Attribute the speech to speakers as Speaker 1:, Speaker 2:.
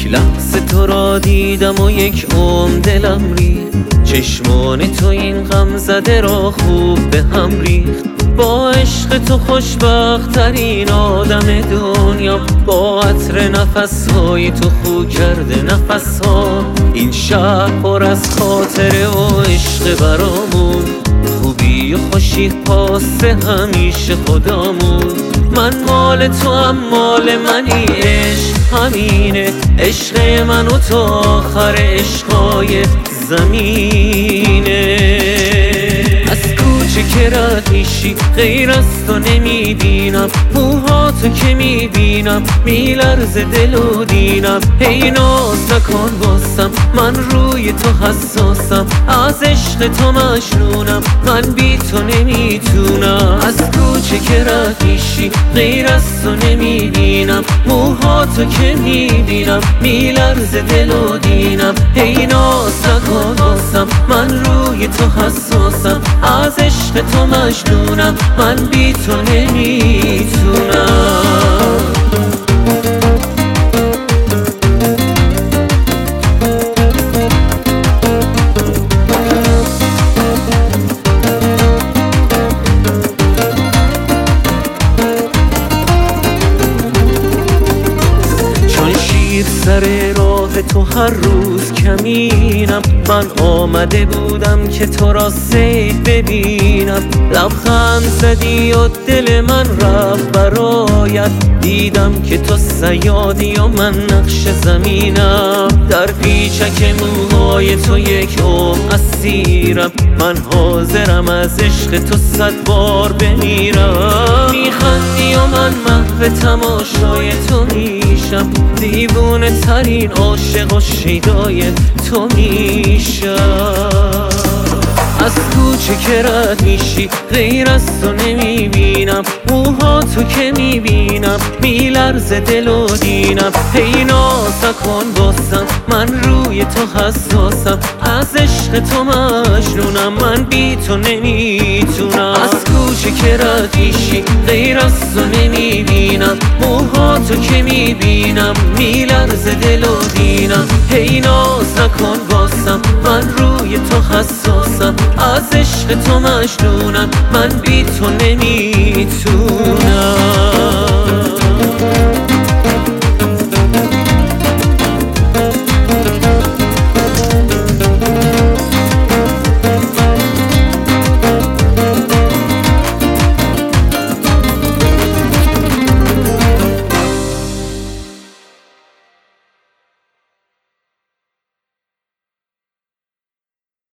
Speaker 1: یک لحظه تو را دیدم و یک عمر دلم ریخت، چشمان تو این غم زده را خوب به هم ریخت. با عشق تو خوشبخت ترین آدم دنیا، با عطر نفسهای تو خو کرده نفسها. این شهر پر از خاطره و عشق برامون، خوبی و خوشی پاس همیشه خدامون. من مال تو هم مال منی، عشق همینه، عشق من و تو آخر عشقای زمینه. از کوچه که رد میشی غیر از تو نمیبینم، موهاتو که میبینم میلرزه دل و دینم. هی ناز نکن بازم، من روی تو حساسم، از عشق تو مجنونم، من بی تو نمیتونم. از کوچه که رد میشی غیر از تو نمیبینم، موهاتو که میبینم میلرزه دل و دینم. هی ناز نکن بازم، من روی تو حساسم، از عشق تو مجنونم، من بی تو نمیتونم. سر راه تو هر روز کمینم، من آمده بودم که تو را صید ببینم. لبخند زدی و دل من رفت برایت، دیدم که تو صیادی و من نقش زمینم. در پیچک موهای تو یک عمر اسیرم، من حاضرم از عشق تو 100 بار بمیرم. میخندی و من محو تماشای تو میشم، دیوونه ترین عاشق و شیدای تو میشم. از کوچه که رد میشی غیر از تو نمیبینم، موهاتو که میبینم میلرزه دل و دینم. هی ناز نکن بازم، من روی تو حساسم، از عشق تو مجنونم، من بی تو نمیتونم. از کوچه که رد میشی غیر از تو نمیبینم، موهاتو که میبینم میلرزه دل و دینم. هی ناز نکن بازم، من روی تو حساسم، از عشق تو مجنونم، من بی تو نمیتونم.